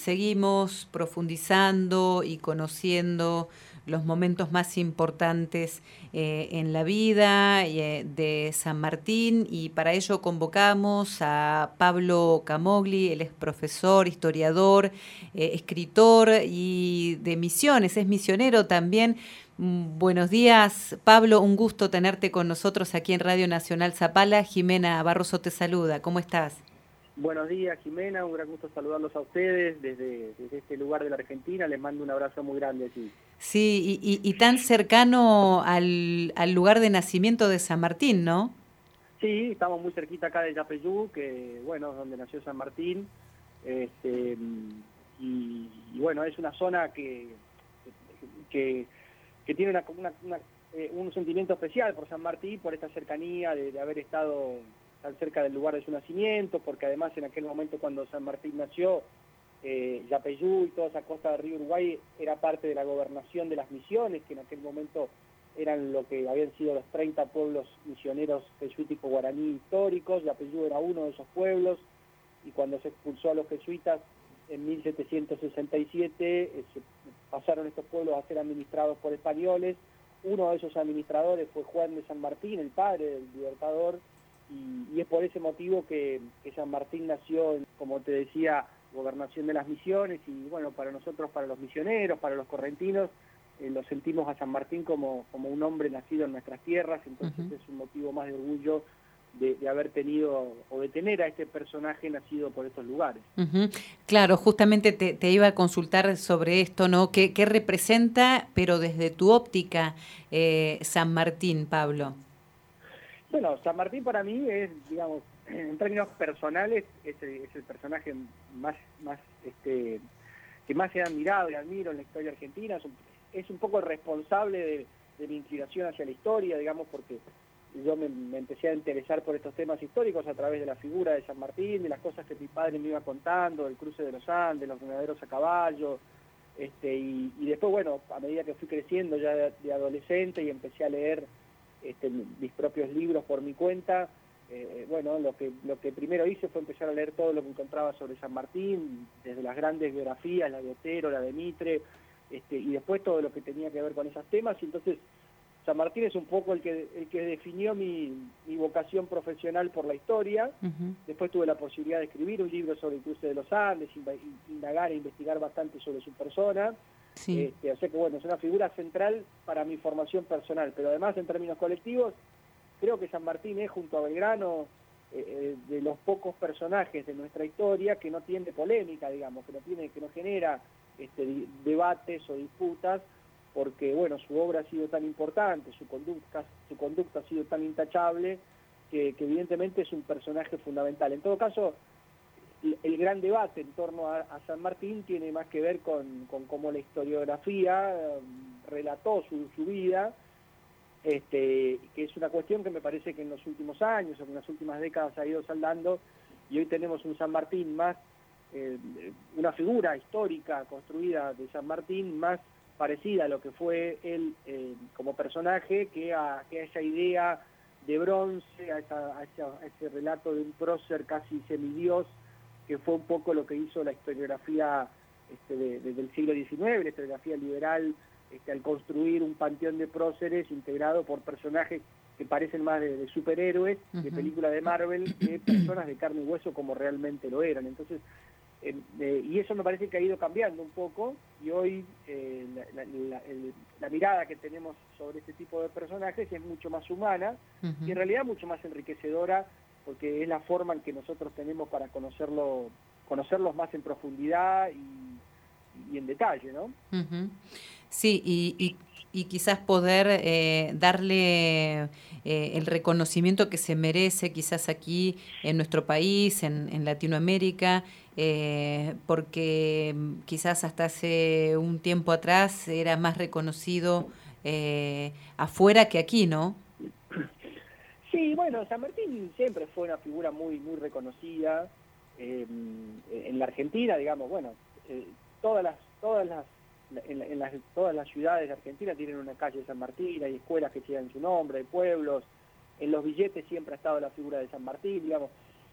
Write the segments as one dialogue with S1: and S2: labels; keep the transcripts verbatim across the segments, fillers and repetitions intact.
S1: seguimos profundizando y conociendo los momentos más importantes eh, en la vida eh, de San Martín, y para ello convocamos a Pablo Camogli. Él es profesor, historiador, eh, escritor y de misiones, es misionero también. Mm, Buenos días, Pablo, un gusto tenerte con nosotros aquí en Radio Nacional Zapala. Jimena Barroso te saluda, ¿cómo estás?
S2: Buenos días, Jimena, un gran gusto saludarlos a ustedes desde, desde este lugar de la Argentina. Les mando un abrazo muy grande aquí.
S1: Sí, y, y, y tan cercano al, al lugar de nacimiento de San Martín, ¿no?
S2: Sí, estamos muy cerquita acá de Yapeyú, que bueno, es donde nació San Martín. Este, y, y bueno, es una zona que, que, que tiene una, una, una, eh, un sentimiento especial por San Martín, por esta cercanía de, de haber estado tan cerca del lugar de su nacimiento, porque además en aquel momento cuando San Martín nació, eh, Yapeyú y toda esa costa del río Uruguay era parte de la gobernación de las misiones, que en aquel momento eran lo que habían sido los treinta pueblos misioneros jesuíticos guaraní históricos. Yapeyú era uno de esos pueblos, y cuando se expulsó a los jesuitas en mil setecientos sesenta y siete, eh, se pasaron estos pueblos a ser administrados por españoles. Uno de esos administradores fue Juan de San Martín, el padre del Libertador, y, y es por ese motivo que, que San Martín nació, en, como te decía, gobernación de las misiones. Y bueno, para nosotros, para los misioneros, para los correntinos, eh, lo sentimos a San Martín como, como un hombre nacido en nuestras tierras. Entonces uh-huh. es un motivo más de orgullo de, de haber tenido o de tener a este personaje nacido por estos lugares.
S1: Uh-huh. Claro, justamente te, te iba a consultar sobre esto, ¿no? ¿Qué, qué representa, pero desde tu óptica, eh, San Martín, Pablo?
S2: Bueno, San Martín para mí es, digamos, en términos personales, es el, es el personaje más, más este, que más he admirado y admiro en la historia argentina. Es un, es un poco el responsable de, de mi inclinación hacia la historia, digamos, porque yo me, me empecé a interesar por estos temas históricos a través de la figura de San Martín, de las cosas que mi padre me iba contando, del cruce de los Andes, los granaderos a caballo, este, y, y después, bueno, a medida que fui creciendo ya de, de adolescente y empecé a leer Este, mis propios libros por mi cuenta, eh, bueno, lo que, lo que primero hice fue empezar a leer todo lo que encontraba sobre San Martín, desde las grandes biografías, la de Otero, la de Mitre, este, y después todo lo que tenía que ver con esos temas. Y entonces San Martín es un poco el que, el que definió mi, mi vocación profesional por la historia. Uh-huh. Después tuve la posibilidad de escribir un libro sobre el cruce de los Andes, indagar e investigar bastante sobre su persona. Sí. Este, o sea que bueno, es una figura central para mi formación personal, pero además en términos colectivos, creo que San Martín es, junto a Belgrano, eh, de los pocos personajes de nuestra historia que no tiene polémica, digamos, que no tiene, que no genera este, debates o disputas, porque bueno, su obra ha sido tan importante, su conducta, su conducta ha sido tan intachable, que, que evidentemente es un personaje fundamental. En todo caso, el gran debate en torno a, a San Martín tiene más que ver con, con cómo la historiografía um, relató su, su vida, este, que es una cuestión que me parece que en los últimos años o en las últimas décadas ha ido saldando, y hoy tenemos un San Martín más, eh, una figura histórica construida de San Martín más parecida a lo que fue él eh, como personaje, que a, que a esa idea de bronce, a, esa, a, esa, a ese relato de un prócer casi semidios, que fue un poco lo que hizo la historiografía este, de, de, del siglo diecinueve, la historiografía liberal, este, al construir un panteón de próceres integrado por personajes que parecen más de, de superhéroes, uh-huh. de películas de Marvel, que personas de carne y hueso como realmente lo eran. Entonces, eh, eh, y eso me parece que ha ido cambiando un poco, y hoy eh, la, la, la, el, la mirada que tenemos sobre este tipo de personajes es mucho más humana, uh-huh. y en realidad mucho más enriquecedora, porque es la forma en que nosotros tenemos para conocerlo, conocerlos más en profundidad y, y en detalle, ¿no?
S1: Uh-huh. Sí, y, y, y quizás poder eh, darle eh, el reconocimiento que se merece quizás aquí en nuestro país, en, en Latinoamérica, eh, porque quizás hasta hace un tiempo atrás era más reconocido eh, afuera que aquí, ¿no?
S2: Sí, bueno, San Martín siempre fue una figura muy muy reconocida eh, en la Argentina, digamos, bueno, eh, todas las todas las en, en las todas las ciudades de Argentina tienen una calle de San Martín, hay escuelas que llevan su nombre, hay pueblos, en los billetes siempre ha estado la figura de San Martín, digamos.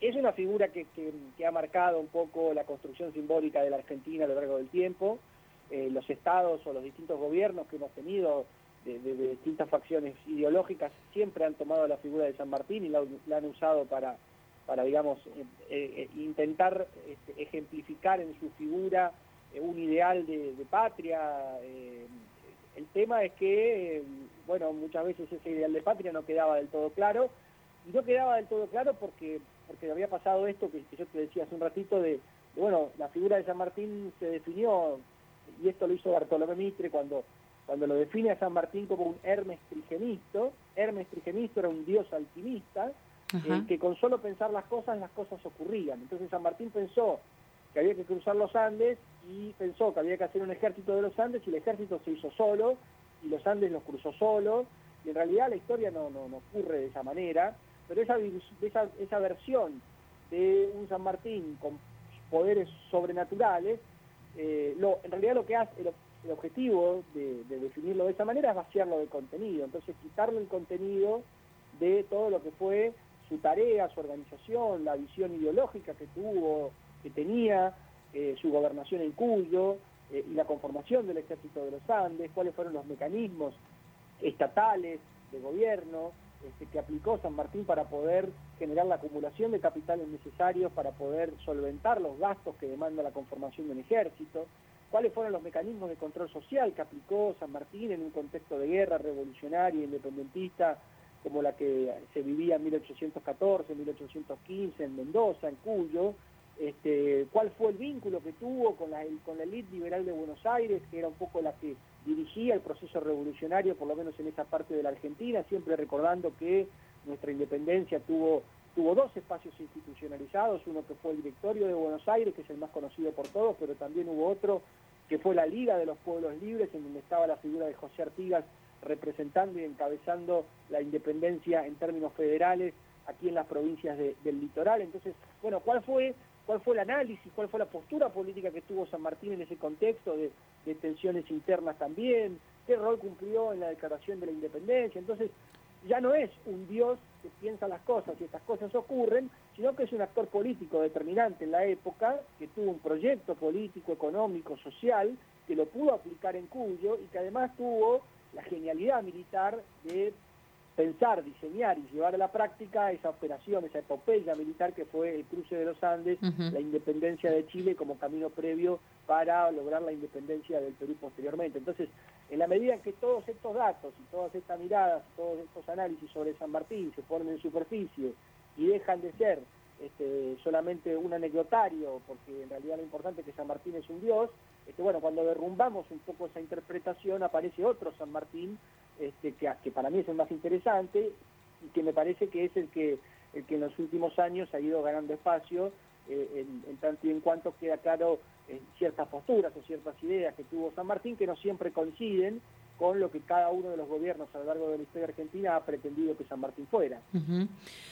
S2: es una figura que, que, que ha marcado un poco la construcción simbólica de la Argentina a lo largo del tiempo. Eh, los estados o los distintos gobiernos que hemos tenido de, de, de distintas facciones ideológicas siempre han tomado la figura de San Martín y la, la han usado para, para digamos, eh, eh, intentar este, ejemplificar en su figura eh, un ideal de, de patria. Eh, el tema es que, eh, bueno, muchas veces ese ideal de patria no quedaba del todo claro, y no quedaba del todo claro porque, porque había pasado esto que, que yo te decía hace un ratito de, de, bueno, la figura de San Martín se definió, y esto lo hizo Bartolomé Mitre cuando, cuando lo define a San Martín como un Hermes Trigemisto. Hermes Trigemisto era un dios alquimista, eh, que con solo pensar las cosas, las cosas ocurrían. Entonces San Martín pensó que había que cruzar los Andes y pensó que había que hacer un ejército de los Andes, y el ejército se hizo solo, y los Andes los cruzó solo, y en realidad la historia no, no, no ocurre de esa manera, pero esa, esa, esa versión de un San Martín con poderes sobrenaturales, eh, lo, en realidad lo que hace, el, el objetivo de, de definirlo de esa manera es vaciarlo de contenido, entonces quitarle el contenido de todo lo que fue su tarea, su organización, la visión ideológica que tuvo, que tenía, eh, su gobernación en Cuyo, eh, y la conformación del Ejército de los Andes, cuáles fueron los mecanismos estatales de gobierno este, que aplicó San Martín para poder generar la acumulación de capitales necesarios para poder solventar los gastos que demanda la conformación de un ejército, cuáles fueron los mecanismos de control social que aplicó San Martín en un contexto de guerra revolucionaria, independentista, como la que se vivía en mil ochocientos catorce, mil ochocientos quince en Mendoza, en Cuyo, este, cuál fue el vínculo que tuvo con la, con la élite liberal de Buenos Aires, que era un poco la que dirigía el proceso revolucionario, por lo menos en esa parte de la Argentina, siempre recordando que nuestra independencia tuvo, tuvo dos espacios institucionalizados, uno que fue el Directorio de Buenos Aires, que es el más conocido por todos, pero también hubo otro que fue la Liga de los Pueblos Libres, en donde estaba la figura de José Artigas representando y encabezando la independencia en términos federales aquí en las provincias de, del litoral. Entonces, bueno, ¿cuál fue, cuál fue el análisis, cuál fue la postura política que tuvo San Martín en ese contexto de, de tensiones internas también? ¿Qué rol cumplió en la declaración de la independencia? Entonces, ya no es un dios que piensa las cosas y estas cosas ocurren, sino que es un actor político determinante en la época, que tuvo un proyecto político, económico, social, que lo pudo aplicar en Cuyo y que además tuvo la genialidad militar de pensar, diseñar y llevar a la práctica esa operación, esa epopeya militar que fue el cruce de los Andes, uh-huh. la independencia de Chile como camino previo para lograr la independencia del Perú posteriormente. Entonces, en la medida en que todos estos datos y todas estas miradas, todos estos análisis sobre San Martín se ponen en superficie y dejan de ser este, solamente un anecdotario, porque en realidad lo importante es que San Martín es un dios, este, bueno, cuando derrumbamos un poco esa interpretación aparece otro San Martín, este, que, que para mí es el más interesante y que me parece que es el que, el que en los últimos años ha ido ganando espacio, eh, en, en tanto y en cuanto queda claro eh, ciertas posturas o ciertas ideas que tuvo San Martín que no siempre coinciden con lo que cada uno de los gobiernos a lo largo de la historia argentina ha pretendido que San Martín fuera.
S1: Uh-huh.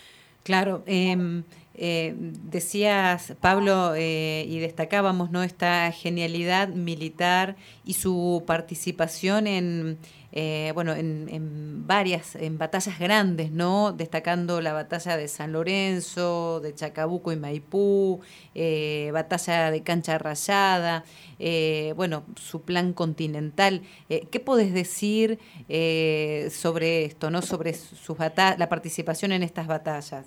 S1: Claro, eh, eh, decías, Pablo, eh, y destacábamos, ¿no?, esta genialidad militar y su participación en, eh, bueno, en, en varias, en batallas grandes, ¿no?, destacando la batalla de San Lorenzo, de Chacabuco y Maipú, eh, batalla de Cancha Rayada, eh, bueno, su plan continental. Eh, ¿Qué podés decir eh, sobre esto, ¿no?, sobre sus bata- la participación en estas batallas?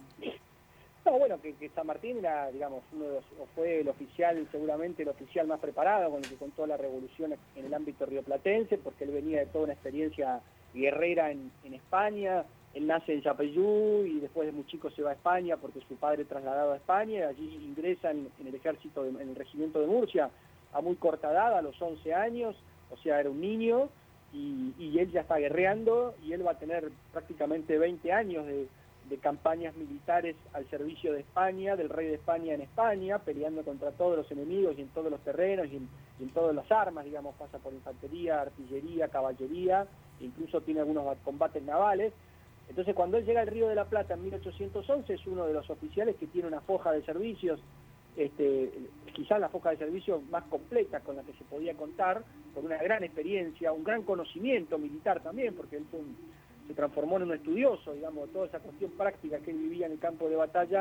S2: No, bueno, que, que San Martín era, digamos, uno de los, o fue el oficial, seguramente el oficial más preparado con el que contó la revolución en el ámbito rioplatense, porque él venía de toda una experiencia guerrera en, en España. Él nace en Yapeyú y después de muy chico se va a España porque su padre trasladado a España, y allí ingresa en, en el ejército, de, en el regimiento de Murcia a muy corta edad, a los once años, o sea, era un niño, y, y él ya está guerreando, y él va a tener prácticamente veinte años de, de campañas militares al servicio de España, del rey de España en España, peleando contra todos los enemigos y en todos los terrenos y en, y en todas las armas, digamos, pasa por infantería, artillería, caballería, incluso tiene algunos combates navales. Entonces, cuando él llega al Río de la Plata en mil ochocientos once, es uno de los oficiales que tiene una foja de servicios, este, quizás la foja de servicios más completa con la que se podía contar, con una gran experiencia, un gran conocimiento militar también, porque él fue un, se transformó en un estudioso, digamos, toda esa cuestión práctica que él vivía en el campo de batalla,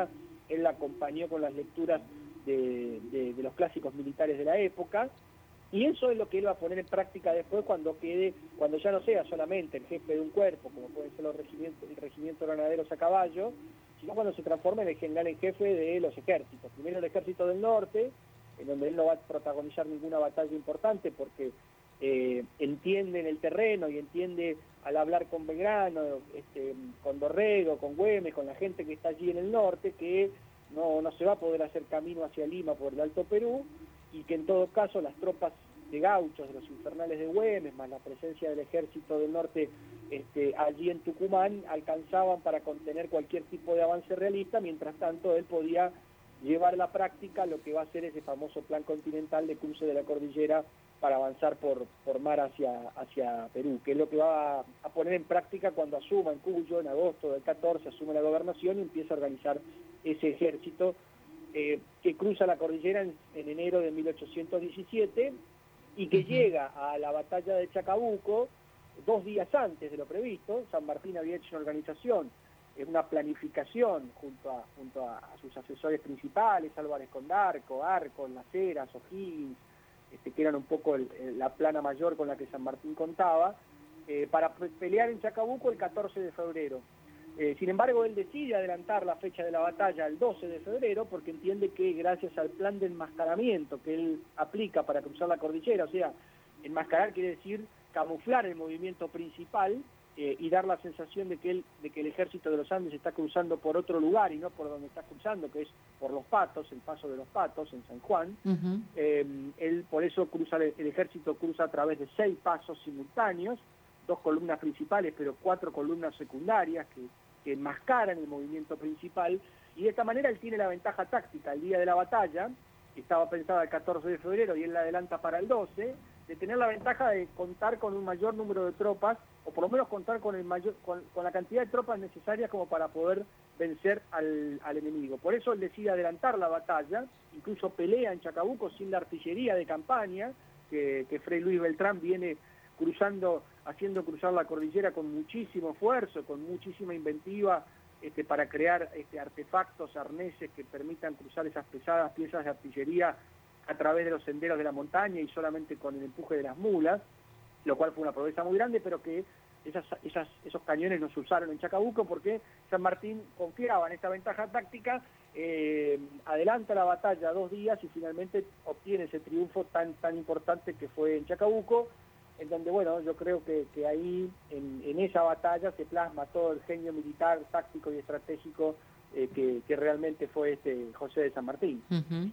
S2: él la acompañó con las lecturas de, de, de los clásicos militares de la época, y eso es lo que él va a poner en práctica después cuando quede, cuando ya no sea solamente el jefe de un cuerpo, como pueden ser los regimientos, el regimiento de granaderos a caballo, sino cuando se transforme en el general en jefe de los ejércitos. Primero el ejército del norte, en donde él no va a protagonizar ninguna batalla importante porque eh, entiende en el terreno y entiende al hablar con Belgrano, este, con Dorrego, con Güemes, con la gente que está allí en el norte, que no, no se va a poder hacer camino hacia Lima por el Alto Perú, y que en todo caso las tropas de gauchos, de los infernales de Güemes, más la presencia del ejército del norte este, allí en Tucumán, alcanzaban para contener cualquier tipo de avance realista. Mientras tanto él podía llevar a la práctica lo que va a ser ese famoso plan continental de cruce de la cordillera para avanzar por, por mar hacia, hacia Perú, que es lo que va a, a poner en práctica cuando asuma en Cuyo, en agosto del catorce, asume la gobernación y empieza a organizar ese ejército eh, que cruza la cordillera en, en enero de mil ochocientos diecisiete y que uh-huh. llega a la batalla de Chacabuco dos días antes de lo previsto. San Martín había hecho una organización, una planificación junto a, junto a sus asesores principales, Álvarez Condarco, Arcos, Las Heras, O'Higgins, este, que eran un poco el, el, la plana mayor con la que San Martín contaba, eh, para pelear en Chacabuco el catorce de febrero. Eh, sin embargo, él decide adelantar la fecha de la batalla al doce de febrero porque entiende que gracias al plan de enmascaramiento que él aplica para cruzar la cordillera, o sea, enmascarar quiere decir camuflar el movimiento principal, Eh, y dar la sensación de que, él, de que el ejército de los Andes está cruzando por otro lugar y no por donde está cruzando, que es por Los Patos, el paso de Los Patos en San Juan. Uh-huh. eh, él por eso cruza, el ejército cruza a través de seis pasos simultáneos, dos columnas principales pero cuatro columnas secundarias que, que enmascaran el movimiento principal, y de esta manera él tiene la ventaja táctica el día de la batalla, que estaba pensada el catorce de febrero y él la adelanta para el doce, de tener la ventaja de contar con un mayor número de tropas, o por lo menos contar con el mayor con, con la cantidad de tropas necesarias como para poder vencer al, al enemigo. Por eso él decide adelantar la batalla, incluso pelea en Chacabuco sin la artillería de campaña, que, que Fray Luis Beltrán viene cruzando, haciendo cruzar la cordillera con muchísimo esfuerzo, con muchísima inventiva, este, para crear este, artefactos, arneses que permitan cruzar esas pesadas piezas de artillería a través de los senderos de la montaña y solamente con el empuje de las mulas, lo cual fue una proeza muy grande, pero que esas, esas, esos cañones no se usaron en Chacabuco porque San Martín confiaba en esta ventaja táctica, eh, adelanta la batalla dos días y finalmente obtiene ese triunfo tan, tan importante que fue en Chacabuco, en donde, bueno, yo creo que, que ahí, en, en esa batalla, se plasma todo el genio militar, táctico y estratégico eh, que, que realmente fue este José de San Martín.
S1: Uh-huh.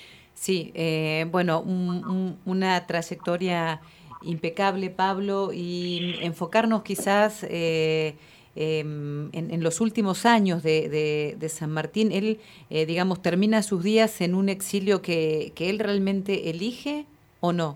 S1: Sí, eh, bueno, un, un, una trayectoria impecable, Pablo, y enfocarnos quizás eh, eh, en, en los últimos años de, de, de San Martín. Él, eh, digamos, termina sus días en un exilio que, que él realmente elige, ¿o no?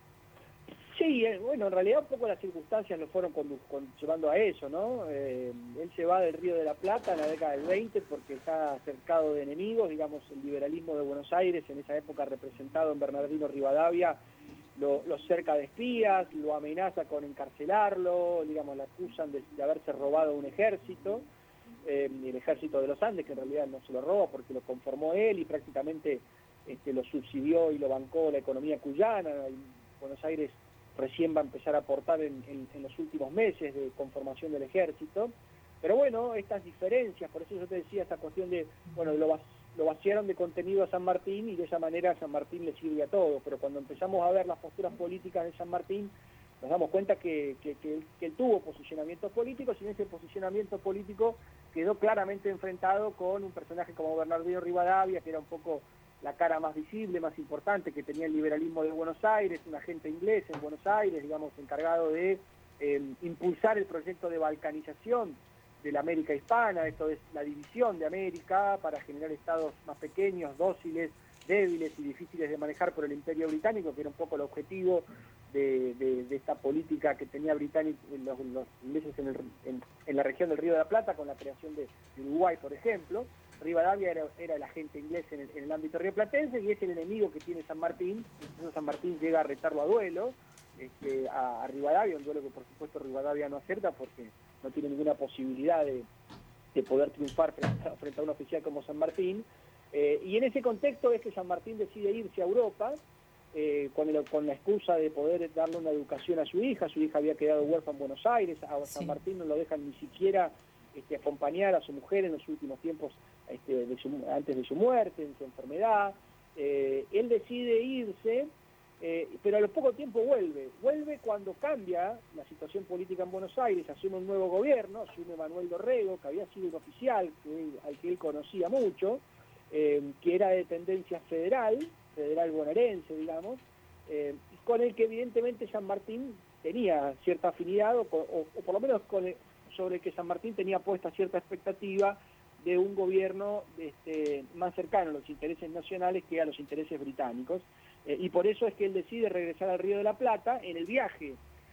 S2: Sí, eh, bueno, en realidad un poco las circunstancias lo fueron condu- con, llevando a eso, ¿no? Eh, él se va del Río de la Plata en la década del veinte porque está cercado de enemigos, digamos, el liberalismo de Buenos Aires, en esa época representado en Bernardino Rivadavia, lo, lo cerca de espías, lo amenaza con encarcelarlo, digamos, le acusan de, de haberse robado un ejército, eh, el ejército de los Andes, que en realidad no se lo roba porque lo conformó él y prácticamente este, lo subsidió y lo bancó la economía cuyana. Buenos Aires recién va a empezar a aportar en, en, en los últimos meses de conformación del ejército. Pero bueno, estas diferencias, por eso yo te decía esta cuestión de, bueno, lo, lo vaciaron de contenido a San Martín y de esa manera a San Martín le sirve a todo, pero cuando empezamos a ver las posturas políticas de San Martín, nos damos cuenta que, que, que, que él tuvo posicionamientos políticos y en ese posicionamiento político quedó claramente enfrentado con un personaje como Bernardino Rivadavia, que era un poco la cara más visible, más importante, que tenía el liberalismo de Buenos Aires, un agente inglés en Buenos Aires, digamos, encargado de eh, impulsar el proyecto de balcanización de la América hispana, esto es la división de América para generar estados más pequeños, dóciles, débiles y difíciles de manejar por el Imperio Británico, que era un poco el objetivo de, de, de esta política que tenía británico, los, los ingleses en, el, en, en la región del Río de la Plata, con la creación de, de Uruguay, por ejemplo. Rivadavia era, era el agente inglés en el, en el ámbito rioplatense y es el enemigo que tiene San Martín. Entonces San Martín llega a retarlo a duelo, este, a, a Rivadavia, un duelo que por supuesto Rivadavia no acepta porque no tiene ninguna posibilidad de, este, poder triunfar frente a, frente a un oficial como San Martín. Eh, y en ese contexto es que San Martín decide irse a Europa, eh, con, el, con la excusa de poder darle una educación a su hija. Su hija había quedado huérfana en Buenos Aires, a San
S1: Sí.
S2: Martín no lo dejan ni siquiera este, acompañar a su mujer en los últimos tiempos, este, de su, antes de su muerte, en su enfermedad. Eh, él decide irse, eh, pero a lo poco tiempo vuelve. Vuelve cuando cambia la situación política en Buenos Aires, asume un nuevo gobierno, asume Manuel Dorrego, que había sido un oficial que él, al que él conocía mucho, eh, que era de tendencia federal, federal bonaerense, digamos, eh, con el que evidentemente San Martín tenía cierta afinidad, o, o, o por lo menos con el, sobre el que San Martín tenía puesta cierta expectativa de un gobierno este, más cercano a los intereses nacionales que a los intereses británicos, eh, y por eso es que él decide regresar al Río de la Plata. En el viaje,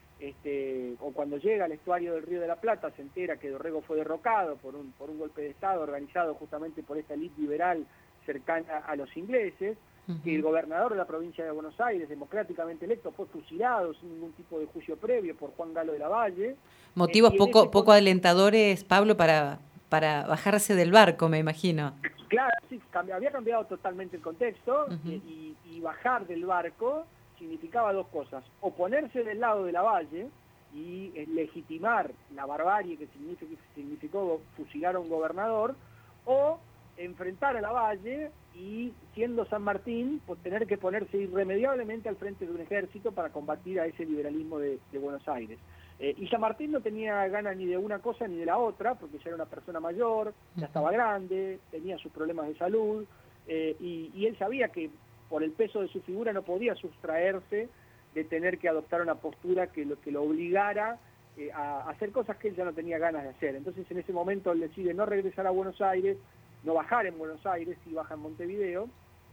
S2: este, o cuando llega al estuario del Río de la Plata, se entera que Dorrego fue derrocado por un, por un golpe de Estado organizado justamente por esta élite liberal cercana a los ingleses, uh-huh. que el gobernador de la provincia de Buenos Aires, democráticamente electo, fue fusilado sin ningún tipo de juicio previo por Juan Galo de la Valle.
S1: Motivos
S2: eh,
S1: poco,
S2: ese...
S1: poco alentadores, Pablo, para... para bajarse del barco, me imagino.
S2: Claro, sí, cambi- había cambiado totalmente el contexto,
S1: uh-huh.
S2: eh, y, y bajar del barco significaba dos cosas: o ponerse del lado de la Valle y eh, legitimar la barbarie que significó, significó fusilar a un gobernador, o enfrentar a la Valle y, siendo San Martín, pues tener que ponerse irremediablemente al frente de un ejército para combatir a ese liberalismo de, de Buenos Aires. Eh, y San Martín no tenía ganas ni de una cosa ni de la otra, porque ya era una persona mayor, ya estaba grande, tenía sus problemas de salud, eh, y, y él sabía que por el peso de su figura no podía sustraerse de tener que adoptar una postura que lo, que lo obligara eh, a hacer cosas que él ya no tenía ganas de hacer. Entonces, en ese momento él decide no regresar a Buenos Aires, no bajar en Buenos Aires, sí baja en Montevideo,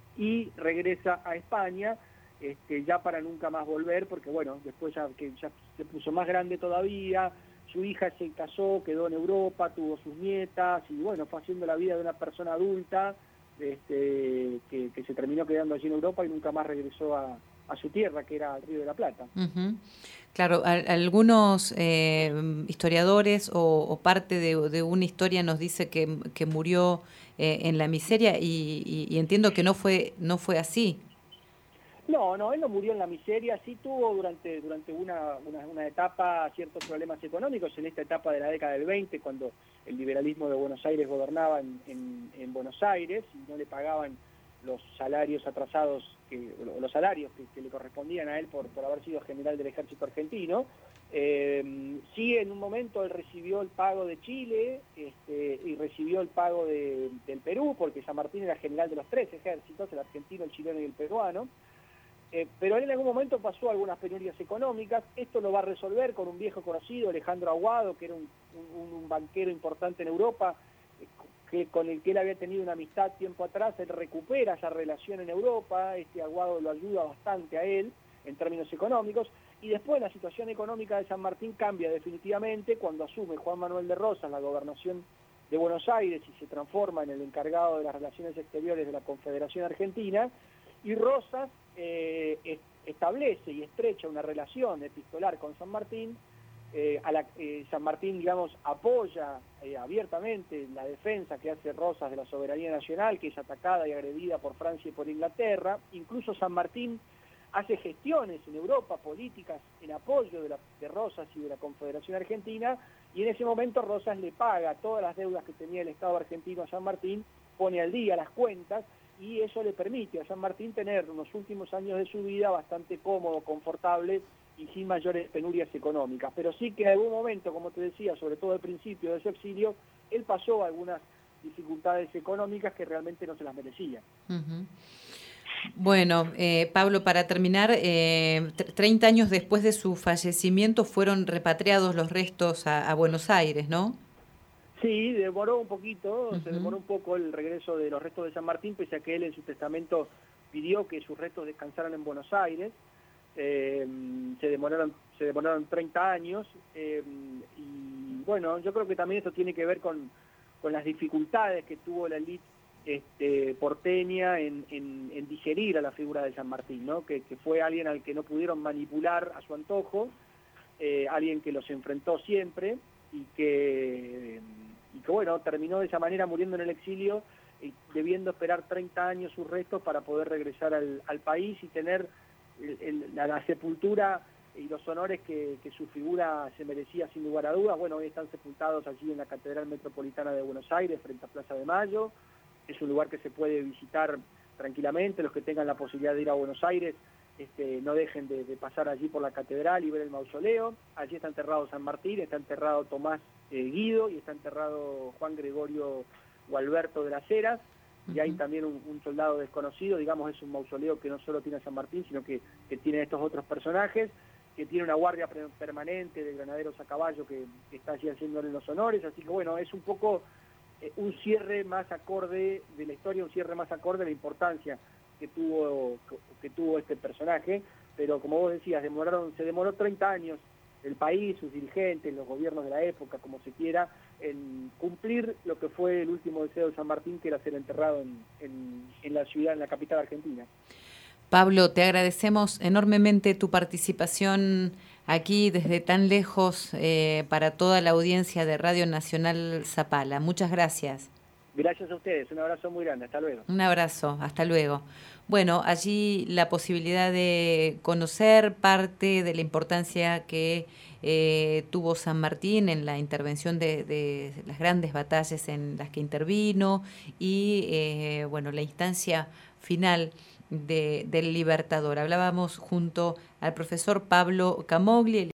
S2: y regresa a España, Este, ya para nunca más volver, porque bueno, después ya, que ya se puso más grande todavía, su hija se casó, quedó en Europa, tuvo sus nietas, y bueno, fue haciendo la vida de una persona adulta, este, que, que se terminó quedando allí en Europa y nunca más regresó a, a su tierra, que era el Río de la Plata.
S1: Uh-huh. Claro, a, algunos eh, historiadores o, o parte de, de una historia nos dice que, que murió eh, en la miseria, y, y, y entiendo que no fue, no fue así.
S2: No, no, él no murió en la miseria, sí tuvo durante durante una, una, una etapa ciertos problemas económicos, en esta etapa de la década del veinte, cuando el liberalismo de Buenos Aires gobernaba en, en, en Buenos Aires y no le pagaban los salarios atrasados, que, los salarios que, que le correspondían a él por, por haber sido general del ejército argentino. Eh, sí, en un momento él recibió el pago de Chile, este, y recibió el pago de, del Perú, porque San Martín era general de los tres ejércitos, el argentino, el chileno y el peruano. Eh, pero él en algún momento pasó algunas penurias económicas. Esto lo va a resolver con un viejo conocido, Alejandro Aguado, que era un, un, un banquero importante en Europa, eh, que, con el que él había tenido una amistad tiempo atrás. Él recupera esa relación en Europa, este Aguado lo ayuda bastante a él en términos económicos, y después la situación económica de San Martín cambia definitivamente cuando asume Juan Manuel de Rosas la gobernación de Buenos Aires y se transforma en el encargado de las relaciones exteriores de la Confederación Argentina, y Rosas eh, establece y estrecha una relación epistolar con San Martín. eh, a la, eh, San Martín, digamos, apoya eh, abiertamente la defensa que hace Rosas de la soberanía nacional, que es atacada y agredida por Francia y por Inglaterra. Incluso San Martín hace gestiones en Europa, políticas en apoyo de, la, de Rosas y de la Confederación Argentina, y en ese momento Rosas le paga todas las deudas que tenía el Estado argentino a San Martín, pone al día las cuentas, y eso le permite a San Martín tener unos últimos años de su vida bastante cómodo, confortable y sin mayores penurias económicas. Pero sí que en algún momento, como te decía, sobre todo al principio de su exilio, él pasó algunas dificultades económicas que realmente no se las merecía.
S1: Uh-huh. Bueno, eh, Pablo, para terminar, eh, treinta años después de su fallecimiento fueron repatriados los restos a, a Buenos Aires, ¿no?
S2: Sí, demoró un poquito, uh-huh. se demoró un poco el regreso de los restos de San Martín, pese a que él en su testamento pidió que sus restos descansaran en Buenos Aires. Eh, se demoraron se demoraron treinta años, eh, y bueno, yo creo que también esto tiene que ver con, con las dificultades que tuvo la élite este, porteña en, en, en digerir a la figura de San Martín, ¿no? que, que fue alguien al que no pudieron manipular a su antojo, eh, alguien que los enfrentó siempre y que y que bueno, terminó de esa manera muriendo en el exilio, y debiendo esperar treinta años sus restos para poder regresar al, al país y tener el, el, la, la sepultura y los honores que, que su figura se merecía sin lugar a dudas. Bueno, hoy están sepultados allí en la Catedral Metropolitana de Buenos Aires, frente a Plaza de Mayo. Es un lugar que se puede visitar tranquilamente. Los que tengan la posibilidad de ir a Buenos Aires, este, no dejen de, de pasar allí por la catedral y ver el mausoleo. Allí está enterrado San Martín, está enterrado Tomás eh, Guido y está enterrado Juan Gregorio Gualberto de las Heras. Y hay también un, un soldado desconocido, digamos, es un mausoleo que no solo tiene a San Martín, sino que, que tiene estos otros personajes, que tiene una guardia permanente de granaderos a caballo que, que está allí haciéndole los honores. Así que bueno, es un poco eh, un cierre más acorde de la historia, un cierre más acorde de la importancia que tuvo que, que tuvo este personaje. Pero como vos decías, demoraron, se demoró treinta años el país, sus dirigentes, los gobiernos de la época, como se quiera, en cumplir lo que fue el último deseo de San Martín, que era ser enterrado en, en, en la ciudad, en la capital argentina.
S1: Pablo, te agradecemos enormemente tu participación aquí desde tan lejos eh, para toda la audiencia de Radio Nacional Zapala. Muchas gracias.
S2: Gracias a ustedes, un abrazo muy grande, hasta luego.
S1: Un abrazo, hasta luego. Bueno, allí la posibilidad de conocer parte de la importancia que eh, tuvo San Martín en la intervención de, de las grandes batallas en las que intervino y, eh, bueno, la instancia final de, del Libertador. Hablábamos junto al profesor Pablo Camogli,